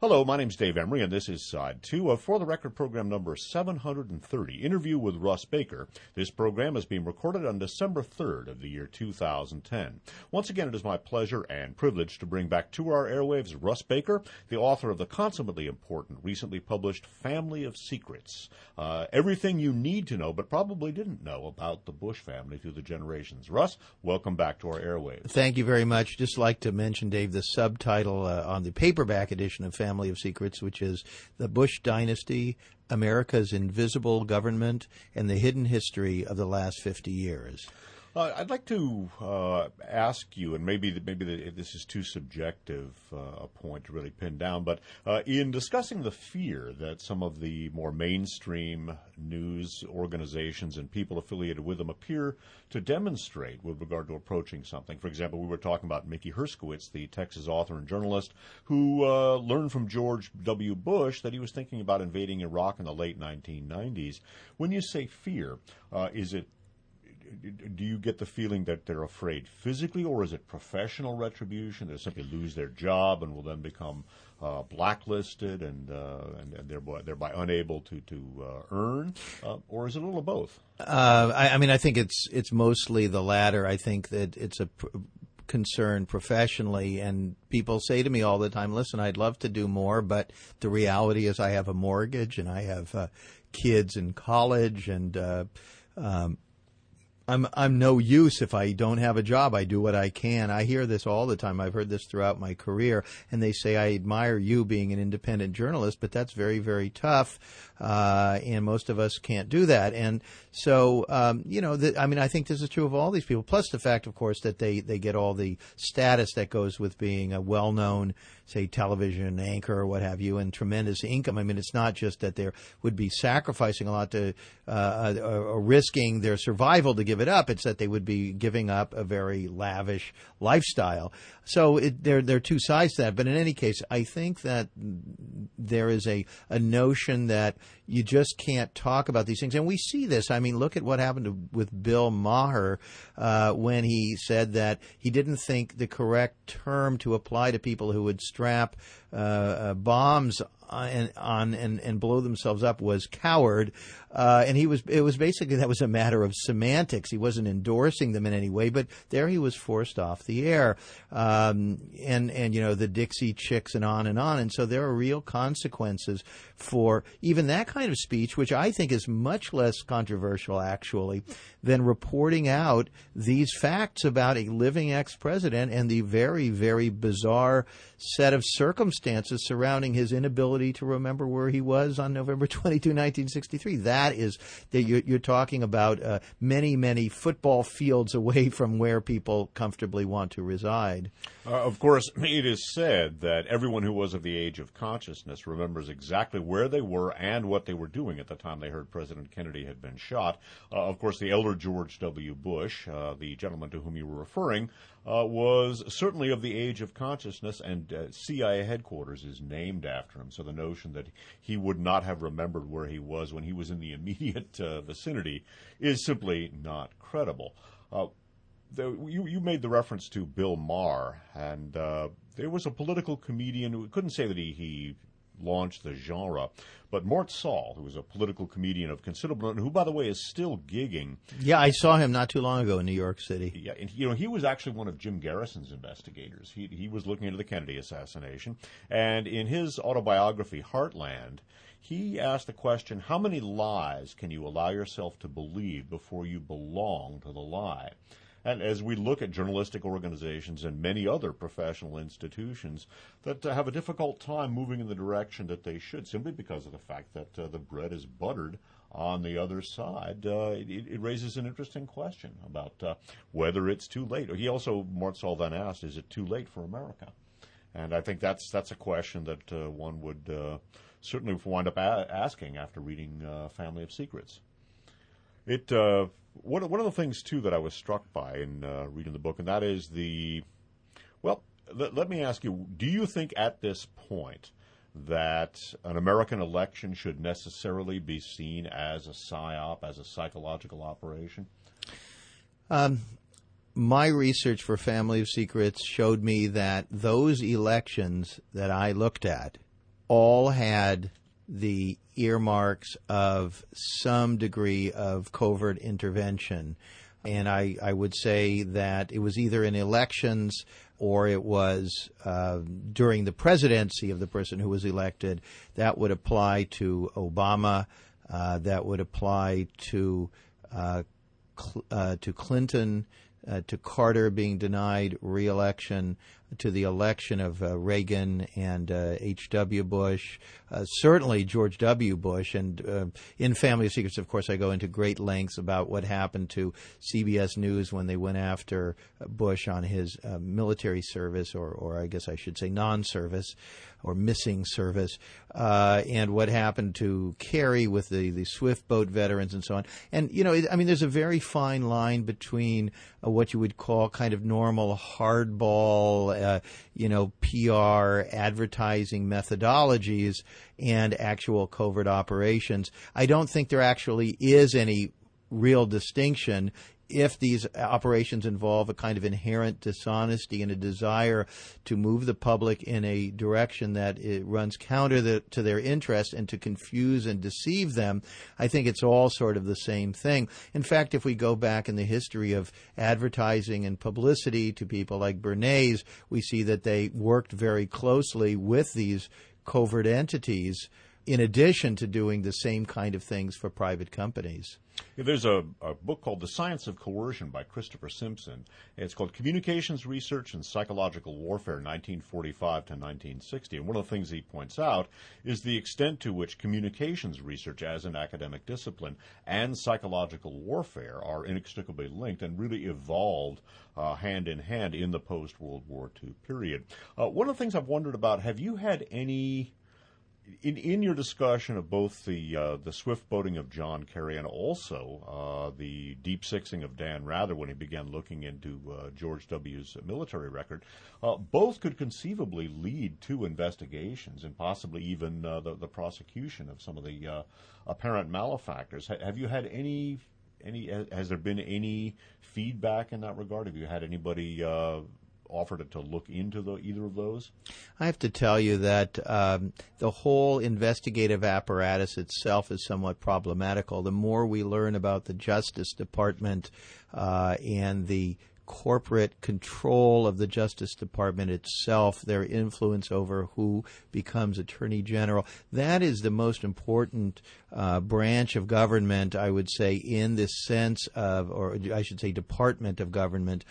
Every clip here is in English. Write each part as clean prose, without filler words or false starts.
Hello, my name's Dave Emery, and this is Side 2 of For the Record program number 730, Interview with Russ Baker. This program is being recorded on December 3rd of the year 2010. Once again, it is my pleasure and privilege to bring back to our airwaves Russ Baker, the author of the consummately important, recently published Family of Secrets. Everything you need to know, but probably didn't know about the Bush family through the generations. Russ, welcome back to our airwaves. Thank you very much. Just like to mention, Dave, the subtitle on the paperback edition of Family of Secrets, which is The Bush Dynasty, America's Invisible Government, and the Hidden History of the Last 50 Years. I'd like to ask you, and maybe this is too subjective a point to really pin down, but in discussing the fear that some of the more mainstream news organizations and people affiliated with them appear to demonstrate with regard to approaching something. For example, we were talking about Mickey Herskowitz, the Texas author and journalist, who learned from George W. Bush that he was thinking about invading Iraq in the late 1990s. When you say fear, do you get the feeling that they're afraid physically, or is it professional retribution? They'll simply lose their job and will then become blacklisted and thereby unable to earn, or is it a little of both? I think it's mostly the latter. I think that it's a concern professionally, and people say to me all the time, listen, I'd love to do more, but the reality is I have a mortgage and I have kids in college, and I'm no use if I don't have a job. I do what I can. I hear this all the time. I've heard this throughout my career, and they say, I admire you being an independent journalist, but that's very, very tough, and most of us can't do that. And so, I think this is true of all these people, plus the fact, of course, that they get all the status that goes with being a well-known, say, television anchor or what have you, and tremendous income. I mean, it's not just that they would be sacrificing a lot to or risking their survival to give it up. It's that they would be giving up a very lavish lifestyle. So there are two sides to that. But in any case, I think that there is a notion that you just can't talk about these things. And we see this. I mean, look at what happened with Bill Maher when he said that he didn't think the correct term to apply to people who would strap bombs on and blow themselves up was coward, and it was basically, that was a matter of semantics. He wasn't endorsing them in any way, but there he was forced off the air, and the Dixie Chicks and on, and so there are real consequences for even that kind of speech, which I think is much less controversial actually than reporting out these facts about a living ex-president and the very, very bizarre set of circumstances surrounding his inability to remember where he was on November 22, 1963. You're talking about many, many football fields away from where people comfortably want to reside. Of course, it is said that everyone who was of the age of consciousness remembers exactly where they were and what they were doing at the time they heard President Kennedy had been shot. Of course, the elder George W. Bush, the gentleman to whom you were referring, was certainly of the age of consciousness, and CIA headquarters is named after him. So the notion that he would not have remembered where he was when he was in the immediate vicinity is simply not credible. You made the reference to Bill Maher, and there was a political comedian who couldn't say that he launched the genre, but Mort Sahl, who was a political comedian of considerable, and who, by the way, is still gigging. Yeah, I saw him not too long ago in New York City. Yeah, and he was actually one of Jim Garrison's investigators. He was looking into the Kennedy assassination, and in his autobiography, Heartland, he asked the question, how many lies can you allow yourself to believe before you belong to the lie? And as we look at journalistic organizations and many other professional institutions that have a difficult time moving in the direction that they should, simply because of the fact that the bread is buttered on the other side, it raises an interesting question about whether it's too late. Mort Sahl then asked, is it too late for America? And I think that's a question that one would certainly wind up asking after reading Family of Secrets. One of the things, too, that I was struck by in reading the book, and that is let me ask you, do you think at this point that an American election should necessarily be seen as a psyop, as a psychological operation? My research for Family of Secrets showed me that those elections that I looked at all had the earmarks of some degree of covert intervention. And I would say that it was either in elections or it was during the presidency of the person who was elected. That would apply to Obama. That would apply to Clinton, to Carter being denied re-election, to the election of Reagan and H.W. Bush, certainly George W. Bush. And in Family of Secrets, of course, I go into great lengths about what happened to CBS News when they went after Bush on his military service, or I guess I should say non-service or missing service, and what happened to Kerry with the Swift boat veterans and so on. And, there's a very fine line between what you would call kind of normal hardball, PR advertising methodologies and actual covert operations. I don't think there actually is any real distinction if these operations involve a kind of inherent dishonesty and a desire to move the public in a direction that it runs counter to their interest and to confuse and deceive them. I think it's all sort of the same thing. In fact, if we go back in the history of advertising and publicity to people like Bernays, we see that they worked very closely with these covert entities in addition to doing the same kind of things for private companies. There's a book called The Science of Coercion by Christopher Simpson. It's called Communications Research and Psychological Warfare, 1945 to 1960. And one of the things he points out is the extent to which communications research as an academic discipline and psychological warfare are inextricably linked and really evolved hand in hand in the post-World War II period. One of the things I've wondered about, have you had any... In your discussion of both the swift boating of John Kerry and also the deep sixing of Dan Rather when he began looking into George W.'s military record, both could conceivably lead to investigations and possibly even the prosecution of some of the apparent malefactors. Have you had any? Has there been any feedback in that regard? Have you had anybody offered to look into either of those? I have to tell you that the whole investigative apparatus itself is somewhat problematical. The more we learn about the Justice Department and the corporate control of the Justice Department itself, their influence over who becomes Attorney General. That is the most important branch of government, I would say, in this sense of, or I should say department of government,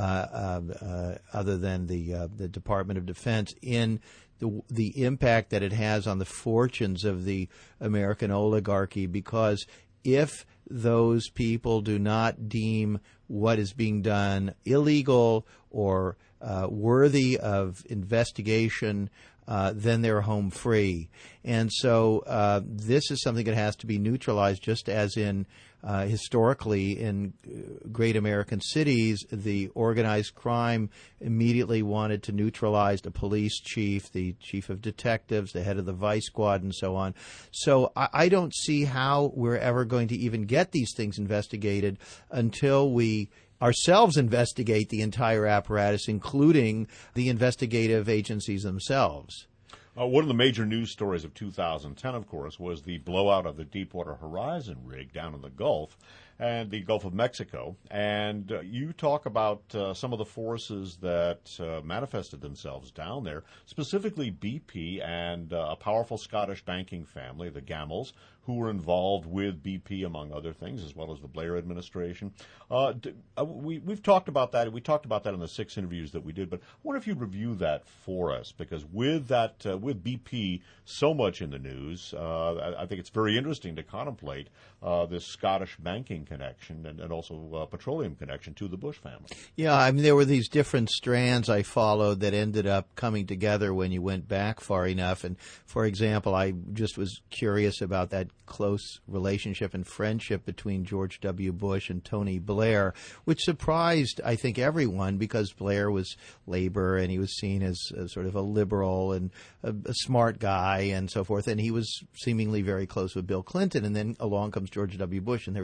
other than the Department of Defense, in the impact that it has on the fortunes of the American oligarchy, because if those people do not deem what is being done illegal or worthy of investigation, then they're home free. And so this is something that has to be neutralized, just as in historically in great American cities, the organized crime immediately wanted to neutralize the police chief, the chief of detectives, the head of the vice squad, and so on. So I don't see how we're ever going to even get these things investigated until we ourselves investigate the entire apparatus, including the investigative agencies themselves. One of the major news stories of 2010, of course, was the blowout of the Deepwater Horizon rig down in the Gulf and the Gulf of Mexico. And you talk about some of the forces that manifested themselves down there, specifically BP and a powerful Scottish banking family, the Gamels, who were involved with BP, among other things, as well as the Blair administration. We've talked about that. We talked about that in the 6 interviews that we did, but I wonder if you'd review that for us, because with that, with BP so much in the news, I think it's very interesting to contemplate this Scottish banking connection and also petroleum connection to the Bush family. Yeah, I mean, there were these different strands I followed that ended up coming together when you went back far enough. And, for example, I just was curious about that close relationship and friendship between George W. Bush and Tony Blair, which surprised, I think, everyone, because Blair was labor and he was seen as sort of a liberal and a smart guy and so forth. And he was seemingly very close with Bill Clinton. And then along comes George W. Bush, and they're even closer.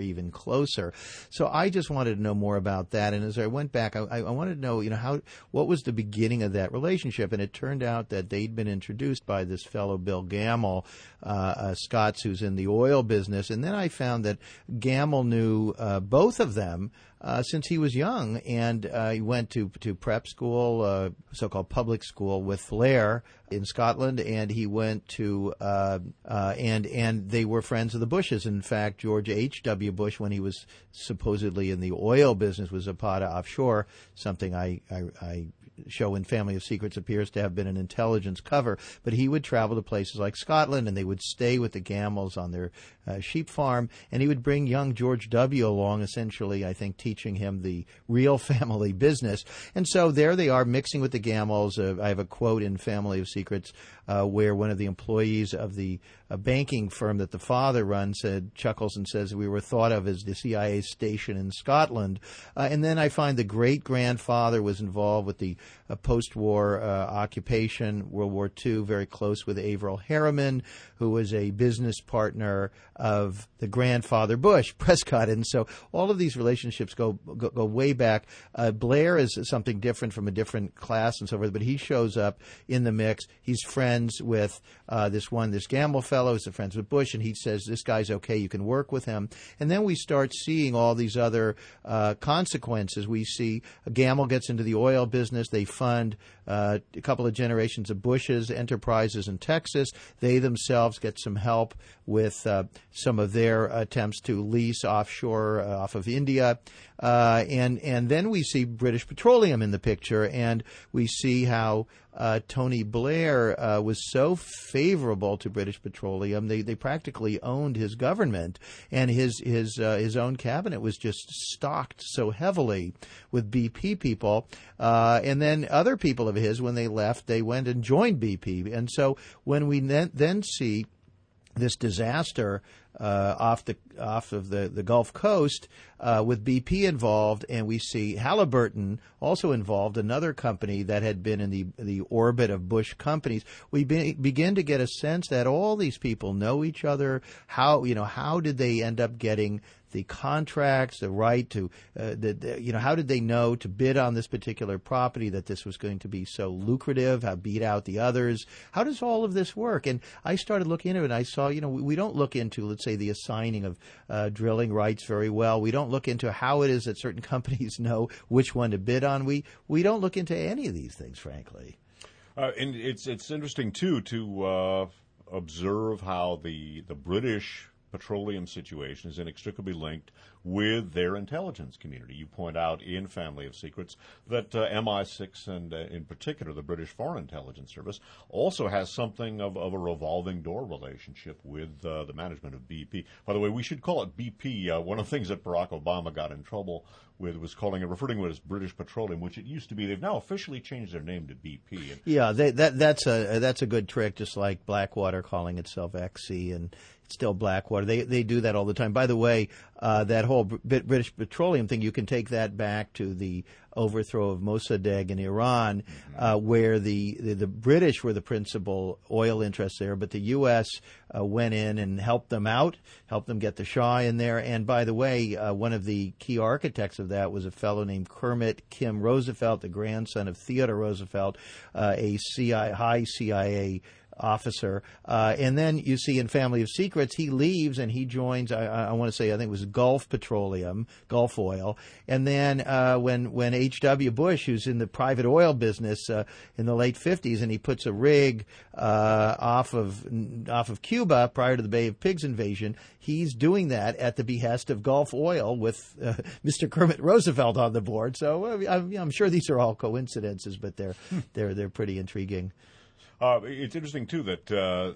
closer. So I just wanted to know more about that. And as I went back, I wanted to know, what was the beginning of that relationship? And it turned out that they'd been introduced by this fellow Bill Gamble, Scots, who's in the oil business. And then I found that Gamble knew both of them since he was young, and he went to prep school, so-called public school, with Blair in Scotland, and he went to and they were friends of the Bushes. In fact, George H.W. Bush, when he was supposedly in the oil business, was Zapata offshore, something I show in Family of Secrets appears to have been an intelligence cover. But he would travel to places like Scotland, and they would stay with the Gambles on their sheep farm, and he would bring young George W. along, essentially, I think, teaching him the real family business. And so there they are, mixing with the Gambles. I have a quote in Family of Secrets where one of the employees of the banking firm that the father runs chuckles and says, "We were thought of as the CIA station in Scotland." And then I find the great-grandfather was involved with the post-war occupation, World War II, very close with Averell Harriman, who was a business partner of the grandfather Bush, Prescott. And so all of these relationships go way back. Blair is something different from a different class and so forth, but he shows up in the mix. He's friends with this Gamble fellow, he's friends with Bush, and he says, this guy's okay, you can work with him. And then we start seeing all these other consequences. We see Gamble gets into the oil business. They fund a couple of generations of Bush's enterprises in Texas. They themselves get some help with some of their attempts to lease offshore off of India. And then we see British Petroleum in the picture, and we see how Tony Blair was so favorable to British Petroleum, they practically owned his government, and his own cabinet was just stocked so heavily with BP people. And then other people of his, when they left, they went and joined BP. And so when we then see this disaster off of the Gulf Coast with BP involved, and we see Halliburton also involved, another company that had been in the orbit of Bush companies. We begin to get a sense that all these people know each other. How did they end up getting the contracts, the right to, how did they know to bid on this particular property, that this was going to be so lucrative, how beat out the others? How does all of this work? And I started looking into it, and I saw, we don't look into, let's say, the assigning of drilling rights very well. We don't look into how it is that certain companies know which one to bid on. We don't look into any of these things, frankly. And it's interesting, too, to observe how the British petroleum situation is inextricably linked with their intelligence community. You point out in Family of Secrets that MI6 and in particular the British Foreign Intelligence Service also has something of a revolving door relationship with the management of BP. By the way, we should call it BP. One of the things that Barack Obama got in trouble with was referring to it as British Petroleum, which it used to be. They've now officially changed their name to BP. Yeah, that's a good trick, just like Blackwater calling itself XC and still Blackwater. They do that all the time. By the way, that whole British Petroleum thing, you can take that back to the overthrow of Mossadegh in Iran, where the British were the principal oil interests there, but the U.S. Went in and helped them out, helped them get the Shah in there. And by the way, one of the key architects of that was a fellow named Kermit Kim Roosevelt, the grandson of Theodore Roosevelt, a high CIA officer. And then you see in Family of Secrets, he leaves and he joins, I want to say, I think it was Gulf Petroleum, Gulf Oil. And then when H.W. Bush, who's in the private oil business in the late 50s, and he puts a rig off of Cuba prior to the Bay of Pigs invasion, he's doing that at the behest of Gulf Oil with Mr. Kermit Roosevelt on the board. So I'm sure these are all coincidences, but they're pretty intriguing. It's interesting, too, that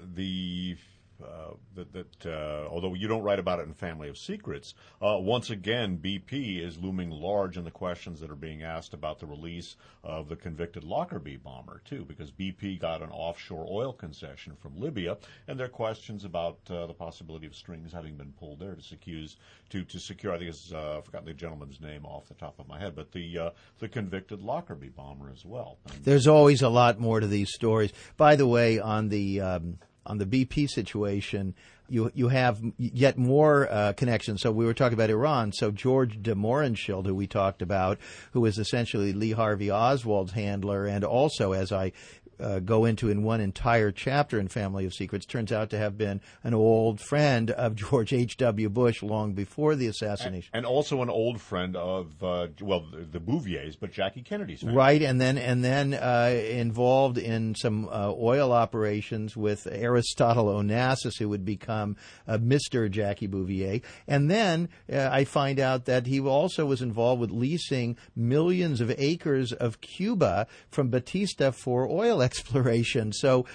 although you don't write about it in Family of Secrets, once again, BP is looming large in the questions that are being asked about the release of the convicted Lockerbie bomber, too, because BP got an offshore oil concession from Libya, and there are questions about the possibility of strings having been pulled there to secure, I think I've forgotten the gentleman's name off the top of my head, but the convicted Lockerbie bomber as well. There's always a lot more to these stories. By the way, on the on the BP situation, you have yet more connections. So we were talking about Iran. So George de Mohrenschildt, who we talked about, who is essentially Lee Harvey Oswald's handler, and also, as I go into in one entire chapter in Family of Secrets, turns out to have been an old friend of George H.W. Bush long before the assassination. And also an old friend of, the Bouviers, but Jackie Kennedy's family. Right, and then involved in some oil operations with Aristotle Onassis, who would become Mr. Jackie Bouvier. And then I find out that he also was involved with leasing millions of acres of Cuba from Batista for oil exploration. So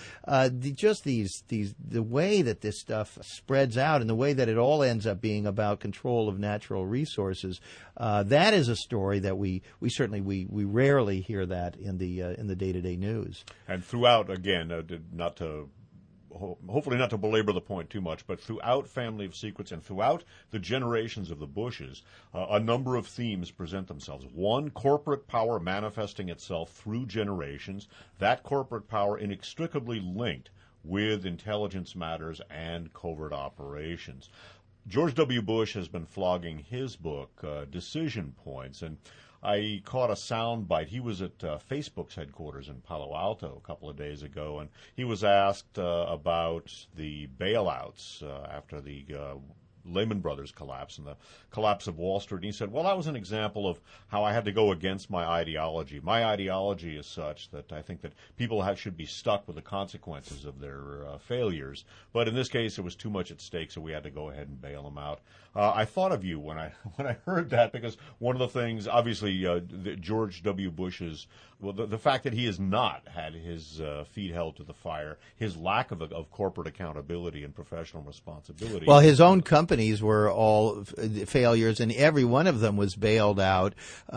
the way that this stuff spreads out and the way that it all ends up being about control of natural resources, that is a story that we rarely hear that in the day-to-day news. And throughout, again, hopefully not to belabor the point too much, but throughout Family of Secrets and throughout the generations of the Bushes, a number of themes present themselves. One, corporate power manifesting itself through generations, that corporate power inextricably linked with intelligence matters and covert operations. George W. Bush has been flogging his book, Decision Points, and I caught a sound bite. He was at Facebook's headquarters in Palo Alto a couple of days ago, and he was asked about the bailouts after the Lehman Brothers collapse and the collapse of Wall Street. And he said, well, that was an example of how I had to go against my ideology. My ideology is such that I think that people should be stuck with the consequences of their failures. But in this case, it was too much at stake, so we had to go ahead and bail them out. I thought of you when I heard that, because one of the things, obviously, George W. Bush's, the fact that he has not had his feet held to the fire, his lack of corporate accountability and professional responsibility. Well, his own companies were all failures, and every one of them was bailed out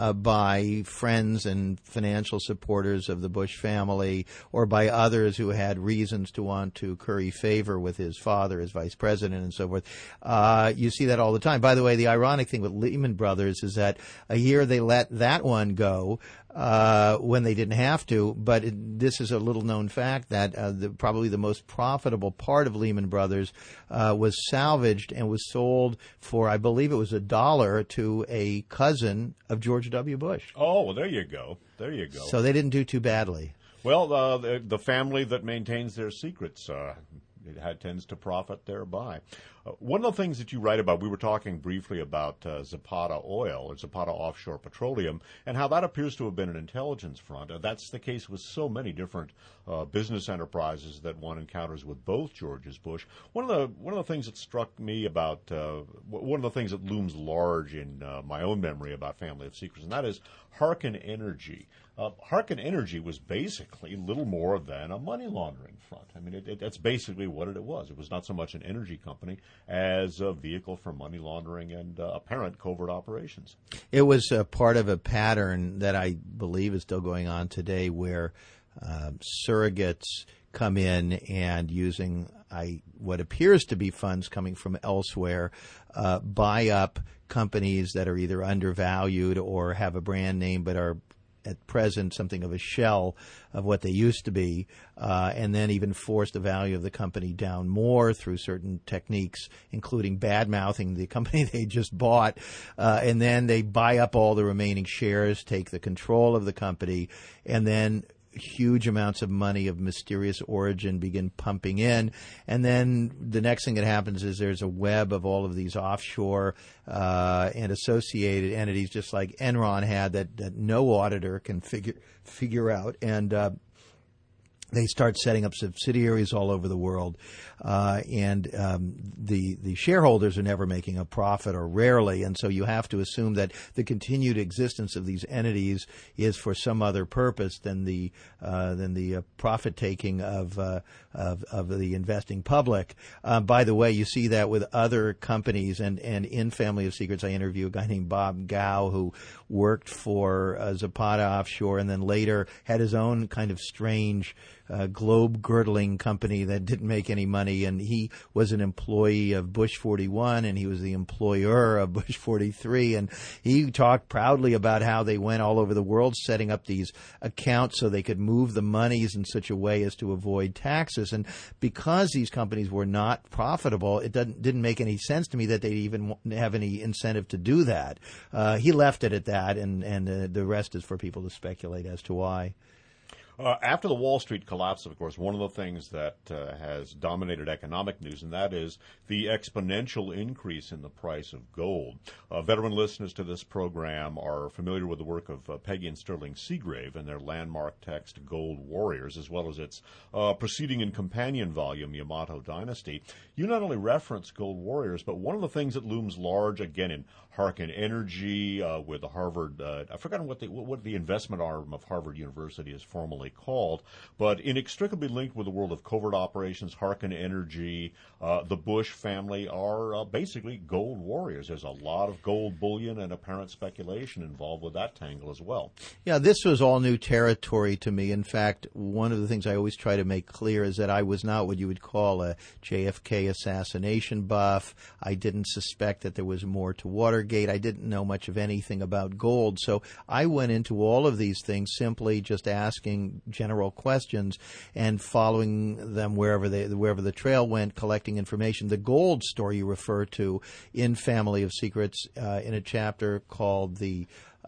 by friends and financial supporters of the Bush family, or by others who had reasons to want to curry favor with his father as vice president and so forth. You see that all the time. By the way, the ironic thing with Lehman Brothers is that a year they let that one go when they didn't have to, but this is a little-known fact that probably the most profitable part of Lehman Brothers was salvaged and was sold for, I believe it was $1 to a cousin of George W. Bush. Oh, well, there you go. There you go. So they didn't do too badly. Well, the family that maintains their secrets tends to profit thereby. One of the things that you write about, we were talking briefly about Zapata Oil, or Zapata Offshore Petroleum, and how that appears to have been an intelligence front. That's the case with so many different business enterprises that one encounters with both Georges Bush. One of the things that struck me about, one of the things that looms large in my own memory about Family of Secrets, and that is Harken Energy. Harken Energy was basically little more than a money laundering front. I mean, that's basically what it was. It was not so much an energy company as a vehicle for money laundering and apparent covert operations. It was part of a pattern that I believe is still going on today, where surrogates come in and, using what appears to be funds coming from elsewhere, buy up companies that are either undervalued or have a brand name but are at present something of a shell of what they used to be, and then even force the value of the company down more through certain techniques, including bad-mouthing the company they just bought, and then they buy up all the remaining shares, take the control of the company, and then huge amounts of money of mysterious origin begin pumping in, and then the next thing that happens is there's a web of all of these offshore and associated entities, just like Enron had, that no auditor can figure out, and they start setting up subsidiaries all over the world, and the shareholders are never making a profit, or rarely, and so you have to assume that the continued existence of these entities is for some other purpose than the profit taking of the investing public. By the way, you see that with other companies, and in Family of Secrets, I interview a guy named Bob Gao who worked for Zapata Offshore, and then later had his own kind of strange globe girdling company that didn't make any money, and he was an employee of Bush 41, and he was the employer of Bush 43, and he talked proudly about how they went all over the world setting up these accounts so they could move the monies in such a way as to avoid taxes. And because these companies were not profitable, it didn't make any sense to me that they'd even have any incentive to do that. He left it at that, and the rest is for people to speculate as to why. After the Wall Street collapse, of course, one of the things that has dominated economic news, and that is the exponential increase in the price of gold. Veteran listeners to this program are familiar with the work of Peggy and Sterling Seagrave and their landmark text, Gold Warriors, as well as its preceding and companion volume, Yamato Dynasty. You not only reference Gold Warriors, but one of the things that looms large, again, in Harken Energy, with the Harvard, I've forgotten what the investment arm of Harvard University is formally called, but inextricably linked with the world of covert operations, Harken Energy, the Bush family are basically gold warriors. There's a lot of gold bullion and apparent speculation involved with that tangle as well. Yeah, this was all new territory to me. In fact, one of the things I always try to make clear is that I was not what you would call a JFK assassination buff. I didn't suspect that there was more to Watergate. I didn't know much of anything about gold. So I went into all of these things simply just asking general questions and following them wherever the trail went, collecting information. The gold story you refer to in Family of Secrets in a chapter called the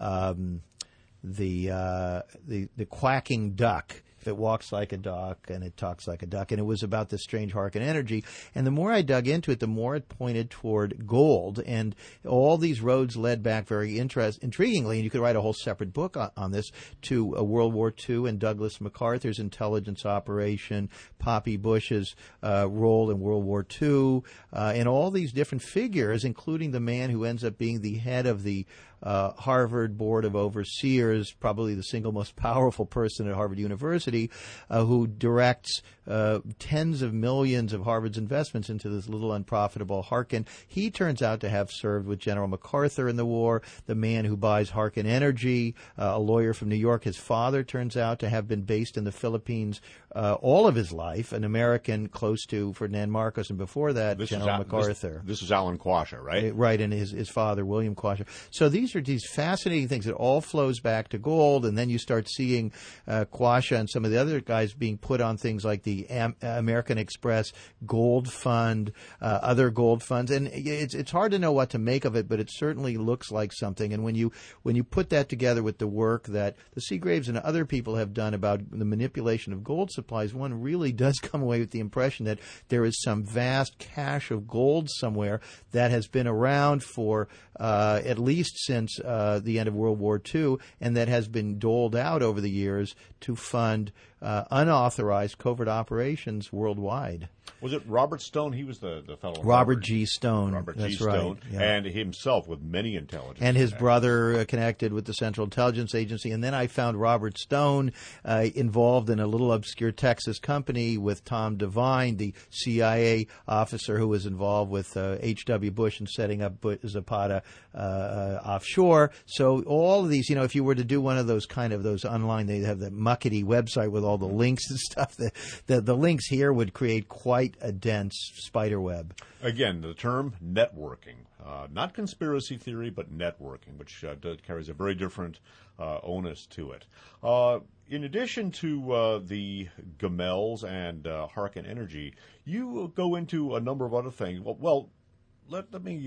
quacking duck. It walks like a duck and it talks like a duck, and it was about this strange Harken Energy. And the more I dug into it, the more it pointed toward gold, and all these roads led back very intriguingly, and you could write a whole separate book on this, to World War II and Douglas MacArthur's intelligence operation, Poppy Bush's role in World War II, and all these different figures, including the man who ends up being the head of the Harvard Board of Overseers, probably the single most powerful person at Harvard University, who directs tens of millions of Harvard's investments into this little unprofitable Harken. He turns out to have served with General MacArthur in the war. The man who buys Harken Energy, a lawyer from New York, his father turns out to have been based in the Philippines all of his life, an American close to Ferdinand Marcos, and before that, General MacArthur. This is Alan Quasha, right? Right, and his father, William Quasha. So these are these fascinating things. It all flows back to gold, and then you start seeing Quasha and some of the other guys being put on things like the American Express Gold Fund, other gold funds, and it's hard to know what to make of it, but it certainly looks like something. And when you put that together with the work that the Seagraves and other people have done about the manipulation of gold supplies, one really does come away with the impression that there is some vast cache of gold somewhere that has been around for at least since the end of World War II, and that has been doled out over the years to fund unauthorized covert operations worldwide. Was it Robert Stone? He was the fellow. Robert G. Stone. Robert That's G. Stone. Right. Yeah. And himself with many intelligence. And his brother connected with the Central Intelligence Agency. And then I found Robert Stone involved in a little obscure Texas company with Tom Devine, the CIA officer who was involved with H.W. Bush in setting up Zapata offshore. So all of these, if you were to do one of those those online, they have the muckety website with all the links and stuff. The links here would create quite a dense spider web. Again, the term networking, not conspiracy theory, but networking, which carries a very different onus to it. In addition to the Gamels and Harken Energy, you go into a number of other things. Well, let me.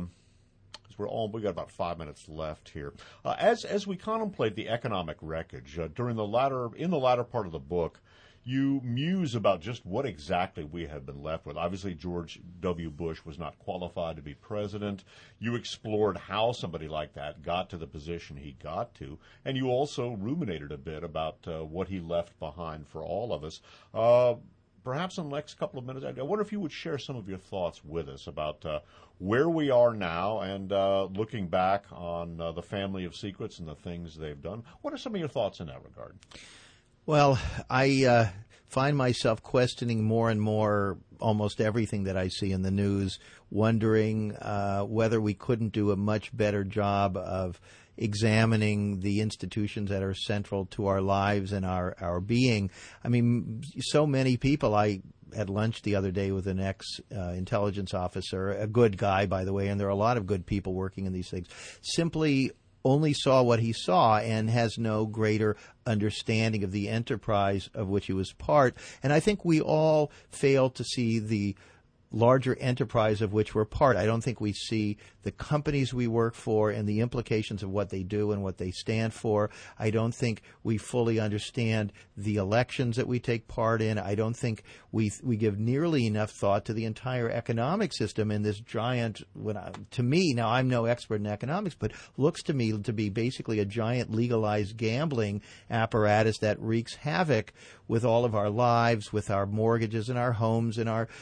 We got about 5 minutes left here. As we contemplate the economic wreckage in the latter part of the book, you muse about just what exactly we have been left with. Obviously, George W. Bush was not qualified to be president. You explored how somebody like that got to the position he got to, and you also ruminated a bit about what he left behind for all of us. Perhaps in the next couple of minutes, I wonder if you would share some of your thoughts with us about where we are now and looking back on the Family of Secrets and the things they've done. What are some of your thoughts in that regard? Well, I find myself questioning more and more almost everything that I see in the news, wondering whether we couldn't do a much better job of examining the institutions that are central to our lives and our being. I mean, so many people, I had lunch the other day with an ex-intelligence officer, a good guy, by the way, and there are a lot of good people working in these things, simply only saw what he saw and has no greater understanding of the enterprise of which he was part. And I think we all fail to see the larger enterprise of which we're part. I don't think we see the companies we work for and the implications of what they do and what they stand for. I don't think we fully understand the elections that we take part in. I don't think we give nearly enough thought to the entire economic system in this giant, to me, now I'm no expert in economics, but looks to me to be basically a giant legalized gambling apparatus that wreaks havoc with all of our lives, with our mortgages and our homes and our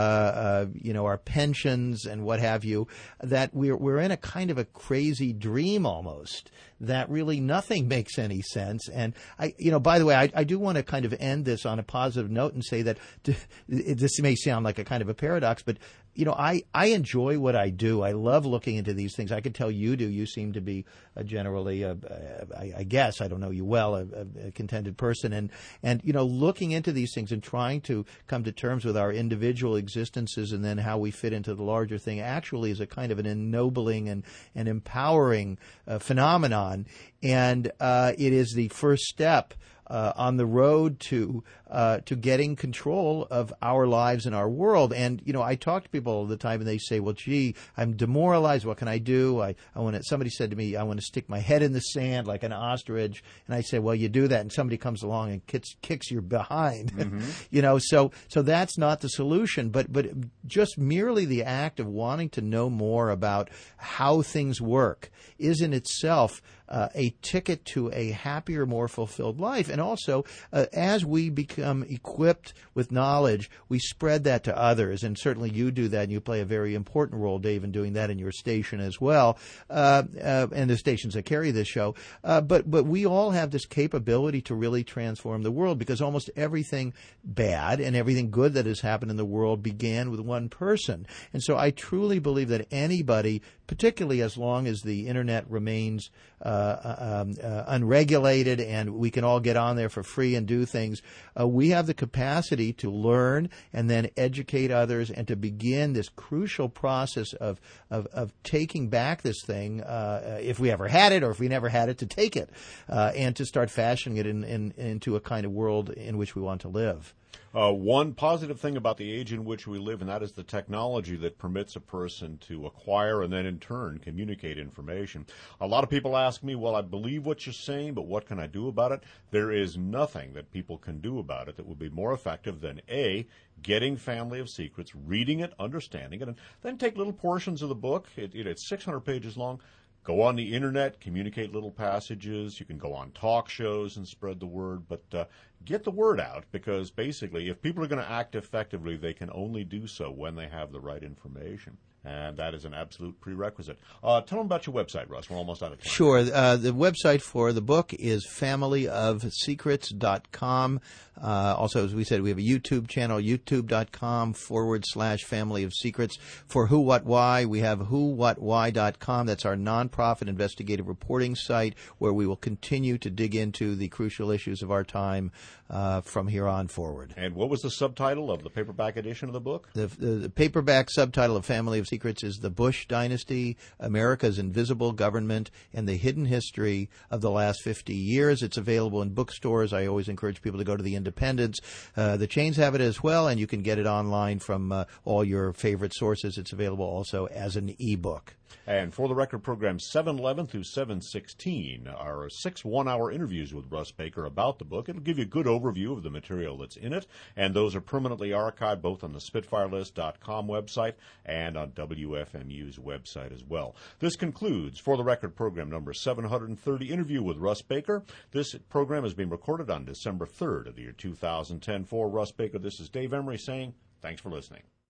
pensions and what have you, that we're in a kind of a crazy dream almost, that really nothing makes any sense. And by the way, I do want to kind of end this on a positive note and say that this may sound like a kind of a paradox, but I enjoy what I do. I love looking into these things. I can tell you do. You seem to be generally, I guess, I don't know you well, a contented person. And looking into these things and trying to come to terms with our individual existences and then how we fit into the larger thing actually is a kind of an ennobling and empowering phenomenon. And it is the first step on the road to getting control of our lives and our world. And I talk to people all the time, and they say, "Well, gee, I'm demoralized. What can I do? Somebody said to me, I want to stick my head in the sand like an ostrich." And I say, "Well, you do that, and somebody comes along and kicks your behind." Mm-hmm. So that's not the solution. But just merely the act of wanting to know more about how things work is in itself a ticket to a happier, more fulfilled life. And also, as we become equipped with knowledge, we spread that to others. And certainly you do that, and you play a very important role, Dave, in doing that in your station as well, and the stations that carry this show. But we all have this capability to really transform the world, because almost everything bad and everything good that has happened in the world began with one person. And so I truly believe that anybody, particularly as long as the Internet remains unregulated and we can all get on there for free and do things, we have the capacity to learn and then educate others and to begin this crucial process of taking back this thing, if we ever had it or if we never had it, to take it and to start fashioning it into a kind of world in which we want to live. One positive thing about the age in which we live, and that is the technology that permits a person to acquire and then in turn communicate information. A lot of people ask me, well, I believe what you're saying, but what can I do about it? There is nothing that people can do about it that would be more effective than A, getting Family of Secrets, reading it, understanding it, and then take little portions of the book. It's 600 pages long. Go on the Internet, communicate little passages. You can go on talk shows and spread the word, but get the word out, because basically if people are going to act effectively, they can only do so when they have the right information. And that is an absolute prerequisite. Tell them about your website, Russ. We're almost out of time. Sure. The website for the book is familyofsecrets.com. Also, as we said, we have a YouTube channel, youtube.com/Family of Secrets. For Who, What, Why, we have whowhatwhy.com. That's our nonprofit investigative reporting site, where we will continue to dig into the crucial issues of our time from here on forward. And what was the subtitle of the paperback edition of the book? The paperback subtitle of Family of Secrets is The Bush Dynasty, America's Invisible Government, and the Hidden History of the Last 50 Years. It's available in bookstores. I always encourage people to go to the Independents. The chains have it as well, and you can get it online from all your favorite sources. It's available also as an e-book. And For the Record programs 711 through 716 are 6 one-hour interviews with Russ Baker about the book. It'll give you a good overview of the material that's in it, and those are permanently archived both on the SpitfireList.com website and on WFMU's website as well. This concludes For the Record program number 730, Interview with Russ Baker. This program is being recorded on December 3rd of the year 2010. For Russ Baker, this is Dave Emery saying thanks for listening.